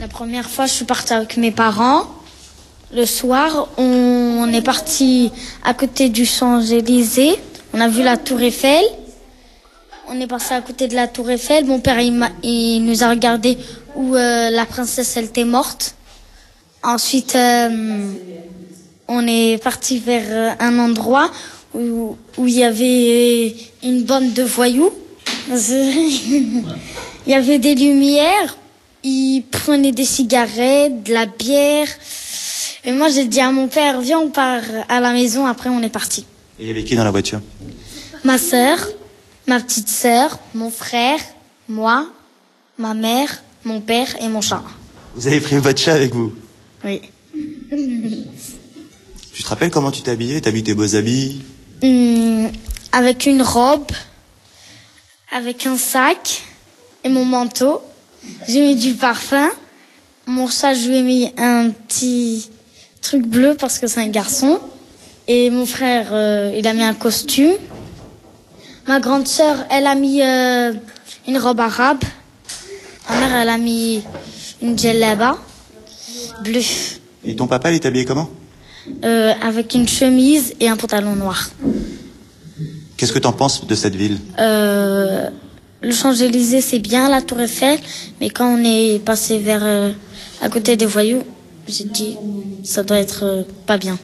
première fois, je suis partie avec mes parents. Le soir, on est parti à côté du Champs-Élysées. On a vu la Tour Eiffel. On est passé à côté de la Tour Eiffel. Mon père, il nous a regardé où la princesse, elle était morte. Ensuite, on est parti vers un endroit où il y avait une bande de voyous. Il y avait des lumières. Ils prenaient des cigarettes, de la bière. Et moi, j'ai dit à mon père, viens, on part à la maison. Après, on est parti. Et il y avait qui dans la voiture? Ma sœur, ma petite sœur, mon frère, moi, ma mère, mon père et mon chat. Vous avez pris votre chat avec vous? Oui. Tu te rappelles comment tu t'es habillé? T'as mis tes beaux habits? Avec une robe, avec un sac et mon manteau. J'ai mis du parfum. Mon chat, je lui ai mis un petit truc bleu parce que c'est un garçon. Et mon frère, il a mis un costume. Ma grande sœur, elle a mis une robe arabe. Ma mère, elle a mis une djellaba bleue. Et ton papa, il est habillé comment? Avec une chemise et un pantalon noir. Qu'est-ce que t'en penses de cette ville? Le Champs-Élysées, c'est bien, la Tour Eiffel. Mais quand on est passé vers à côté des voyous, j'ai dit, ça doit être pas bien.